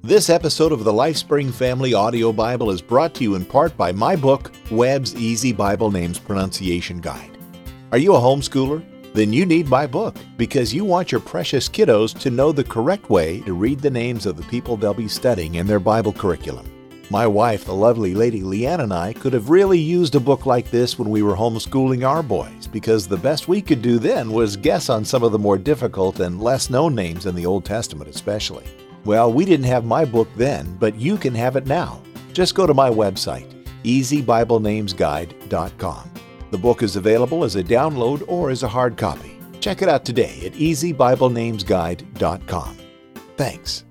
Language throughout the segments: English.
This episode of the LifeSpring Family Audio Bible is brought to you in part by my book, Webb's Easy Bible Names Pronunciation Guide. Are you a homeschooler? Then you need my book because you want your precious kiddos to know the correct way to read the names of the people they'll be studying in their Bible curriculum. My wife, the lovely Lady Leanne, and I could have really used a book like this when we were homeschooling our boys because the best we could do then was guess on some of the more difficult and less known names in the Old Testament especially. Well, we didn't have my book then, but you can have it now. Just go to my website, easybiblenamesguide.com. The book is available as a download or as a hard copy. Check it out today at easybiblenamesguide.com. Thanks.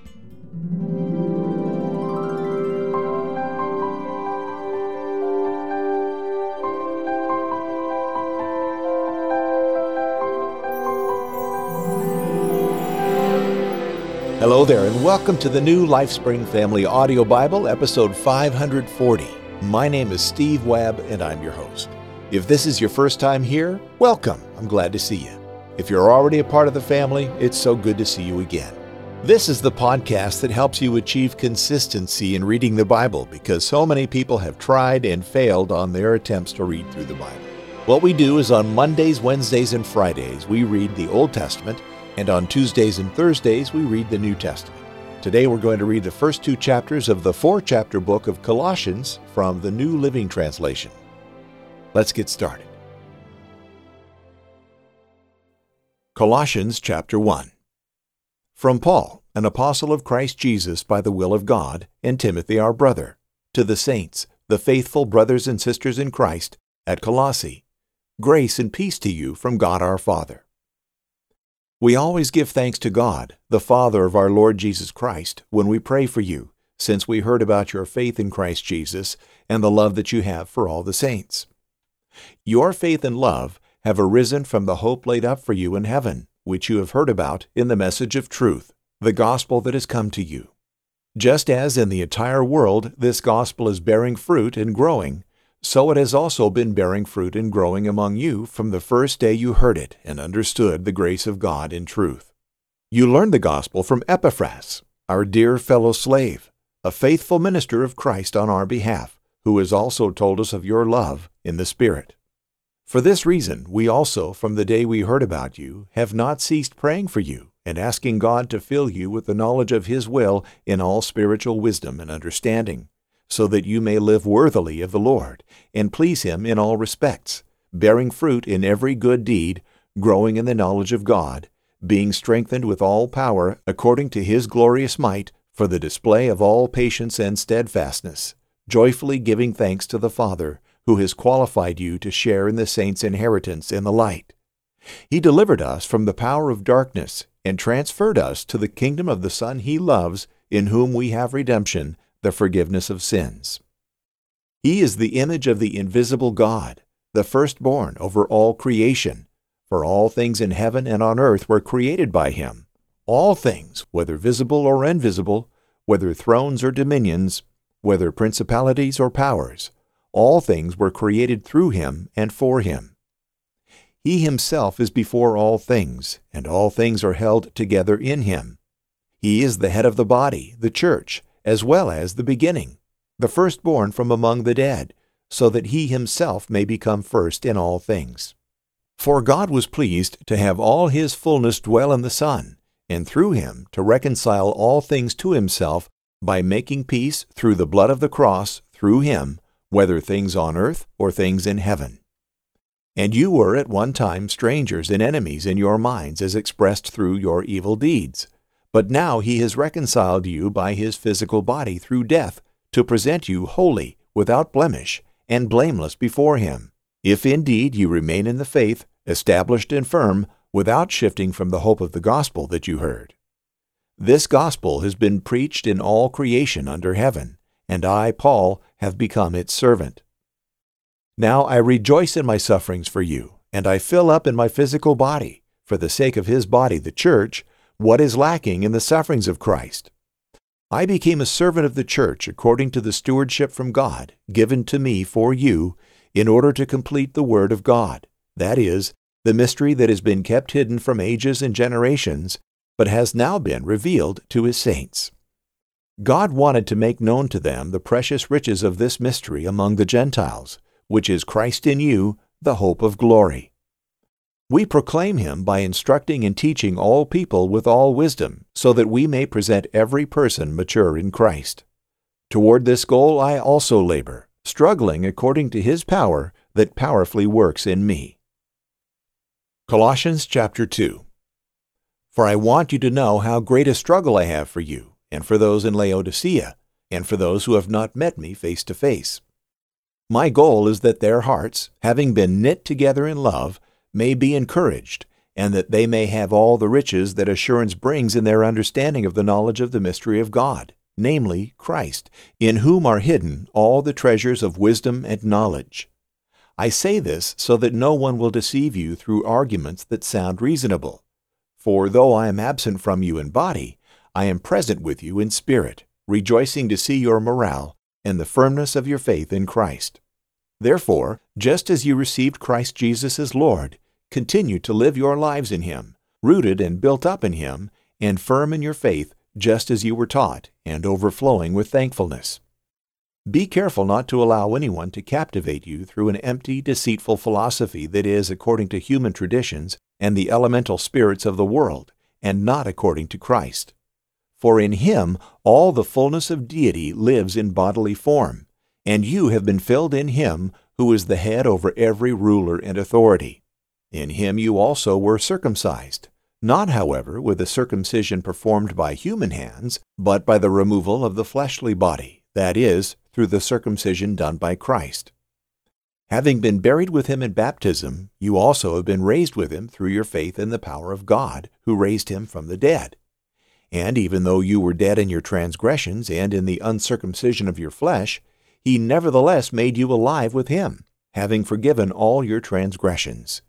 Hello there, and welcome to the new LifeSpring Family Audio Bible, episode 540. My name is Steve Webb, and I'm your host. If this is your first time here, welcome. I'm glad to see you. If you're already a part of the family, it's so good to see you again. This is the podcast that helps you achieve consistency in reading the Bible because so many people have tried and failed on their attempts to read through the Bible. What we do is on Mondays, Wednesdays, and Fridays, we read the Old Testament, and on Tuesdays and Thursdays, we read the New Testament. Today, we're going to read the first two chapters of the 4-chapter book of Colossians from the New Living Translation. Let's get started. Colossians chapter 1. From Paul, an apostle of Christ Jesus by the will of God, and Timothy our brother, to the saints, the faithful brothers and sisters in Christ, at Colossae, grace and peace to you from God our Father. We always give thanks to God, the Father of our Lord Jesus Christ, when we pray for you, since we heard about your faith in Christ Jesus and the love that you have for all the saints. Your faith and love have arisen from the hope laid up for you in heaven, which you have heard about in the message of truth, the gospel that has come to you. Just as in the entire world this gospel is bearing fruit and growing, so it has also been bearing fruit and growing among you from the first day you heard it and understood the grace of God in truth. You learned the gospel from Epaphras, our dear fellow slave, a faithful minister of Christ on our behalf, who has also told us of your love in the Spirit. For this reason, we also, from the day we heard about you, have not ceased praying for you and asking God to fill you with the knowledge of His will in all spiritual wisdom and understanding, so that you may live worthily of the Lord, and please Him in all respects, bearing fruit in every good deed, growing in the knowledge of God, being strengthened with all power according to His glorious might, for the display of all patience and steadfastness, joyfully giving thanks to the Father, who has qualified you to share in the saints' inheritance in the light. He delivered us from the power of darkness, and transferred us to the kingdom of the Son He loves, in whom we have redemption, the forgiveness of sins. He is the image of the invisible God, the firstborn over all creation. For all things in heaven and on earth were created by Him. All things, whether visible or invisible, whether thrones or dominions, whether principalities or powers, all things were created through Him and for Him. He Himself is before all things, and all things are held together in Him. He is the head of the body, the church, as well as the beginning, the firstborn from among the dead, so that He Himself may become first in all things. For God was pleased to have all His fullness dwell in the Son, and through Him to reconcile all things to Himself by making peace through the blood of the cross, through Him, whether things on earth or things in heaven. And you were at one time strangers and enemies in your minds as expressed through your evil deeds. But now He has reconciled you by His physical body through death to present you holy, without blemish, and blameless before Him, if indeed you remain in the faith, established and firm, without shifting from the hope of the gospel that you heard. This gospel has been preached in all creation under heaven, and I, Paul, have become its servant. Now I rejoice in my sufferings for you, and I fill up in my physical body, for the sake of His body, the church, what is lacking in the sufferings of Christ. I became a servant of the church according to the stewardship from God, given to me for you, in order to complete the word of God, that is, the mystery that has been kept hidden from ages and generations, but has now been revealed to His saints. God wanted to make known to them the precious riches of this mystery among the Gentiles, which is Christ in you, the hope of glory. We proclaim him by instructing and teaching all people with all wisdom, so that we may present every person mature in Christ. Toward this goal I also labor, struggling according to his power that powerfully works in me. Colossians chapter 2. For I want you to know how great a struggle I have for you, and for those in Laodicea, and for those who have not met me face to face. My goal is that their hearts, having been knit together in love, may be encouraged, and that they may have all the riches that assurance brings in their understanding of the knowledge of the mystery of God, namely Christ, in whom are hidden all the treasures of wisdom and knowledge. I say this so that no one will deceive you through arguments that sound reasonable. For though I am absent from you in body, I am present with you in spirit, rejoicing to see your morale and the firmness of your faith in Christ. Therefore, just as you received Christ Jesus as Lord, continue to live your lives in him, rooted and built up in him, and firm in your faith, just as you were taught, and overflowing with thankfulness. Be careful not to allow anyone to captivate you through an empty, deceitful philosophy that is according to human traditions and the elemental spirits of the world, and not according to Christ. For in him all the fullness of deity lives in bodily form, and you have been filled in him who is the head over every ruler and authority. In him you also were circumcised, not, however, with a circumcision performed by human hands, but by the removal of the fleshly body, that is, through the circumcision done by Christ. Having been buried with him in baptism, you also have been raised with him through your faith in the power of God, who raised him from the dead. And even though you were dead in your transgressions and in the uncircumcision of your flesh, he nevertheless made you alive with him, having forgiven all your transgressions.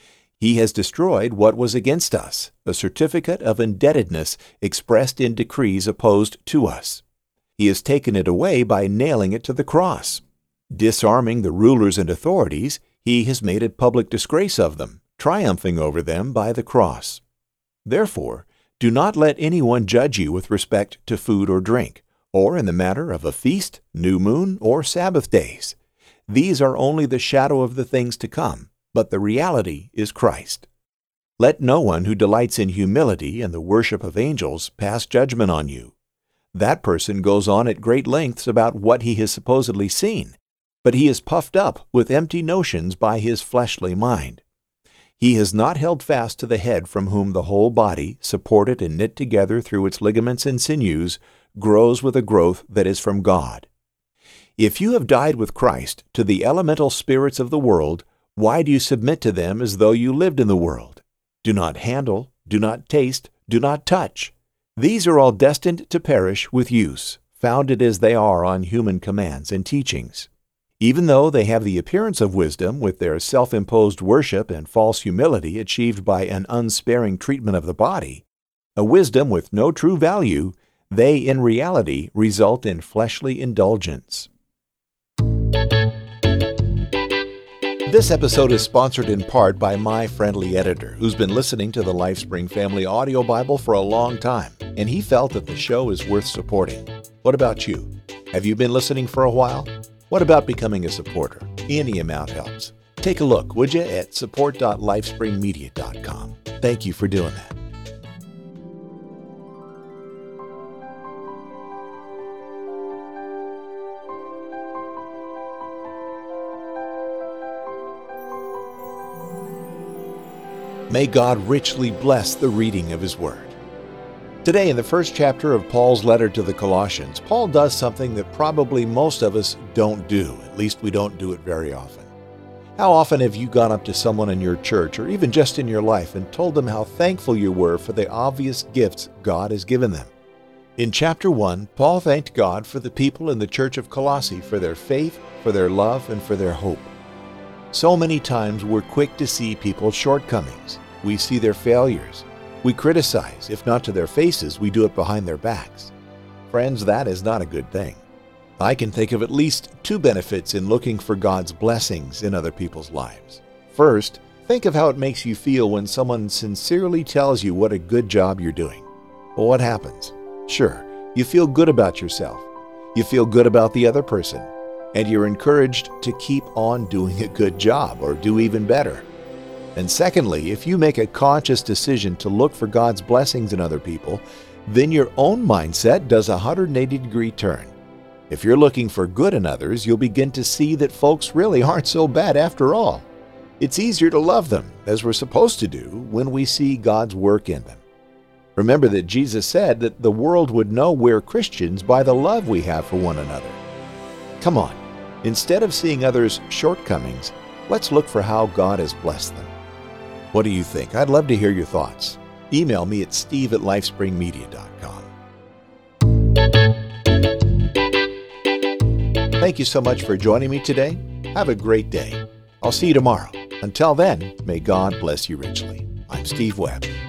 He has destroyed what was against us, a certificate of indebtedness expressed in decrees opposed to us. He has taken it away by nailing it to the cross. Disarming the rulers and authorities, he has made a public disgrace of them, triumphing over them by the cross. Therefore, do not let anyone judge you with respect to food or drink, or in the matter of a feast, new moon, or Sabbath days. These are only the shadow of the things to come, but the reality is Christ. Let no one who delights in humility and the worship of angels pass judgment on you. That person goes on at great lengths about what he has supposedly seen, but he is puffed up with empty notions by his fleshly mind. He has not held fast to the head, from whom the whole body, supported and knit together through its ligaments and sinews, grows with a growth that is from God. If you have died with Christ to the elemental spirits of the world, why do you submit to them as though you lived in the world? Do not handle, do not taste, do not touch. These are all destined to perish with use, founded as they are on human commands and teachings. Even though they have the appearance of wisdom with their self-imposed worship and false humility achieved by an unsparing treatment of the body, a wisdom with no true value, they in reality result in fleshly indulgence. This episode is sponsored in part by my friendly editor, who's been listening to the LifeSpring Family Audio Bible for a long time, and he felt that the show is worth supporting. What about you? Have you been listening for a while? What about becoming a supporter? Any amount helps. Take a look, would you, at support.lifespringmedia.com. Thank you for doing that. May God richly bless the reading of His Word. Today, in the first chapter of Paul's letter to the Colossians, Paul does something that probably most of us don't do. At least we don't do it very often. How often have you gone up to someone in your church or even just in your life and told them how thankful you were for the obvious gifts God has given them? In chapter 1, Paul thanked God for the people in the church of Colossae for their faith, for their love, and for their hope. So many times we're quick to see people's shortcomings. We see their failures. We criticize. If not to their faces, we do it behind their backs. Friends, that is not a good thing. I can think of at least 2 benefits in looking for God's blessings in other people's lives. First, think of how it makes you feel when someone sincerely tells you what a good job you're doing. Well, what happens? Sure, You feel good about yourself. You feel good about the other person. And you're encouraged to keep on doing a good job or do even better. And secondly, if you make a conscious decision to look for God's blessings in other people, then your own mindset does a 180-degree turn. If you're looking for good in others, you'll begin to see that folks really aren't so bad after all. It's easier to love them, as we're supposed to do, when we see God's work in them. Remember that Jesus said that the world would know we're Christians by the love we have for one another. Come on, instead of seeing others' shortcomings, let's look for how God has blessed them. What do you think? I'd love to hear your thoughts. Email me at steve@lifespringmedia.com. Thank you so much for joining me today. Have a great day. I'll see you tomorrow. Until then, may God bless you richly. I'm Steve Webb.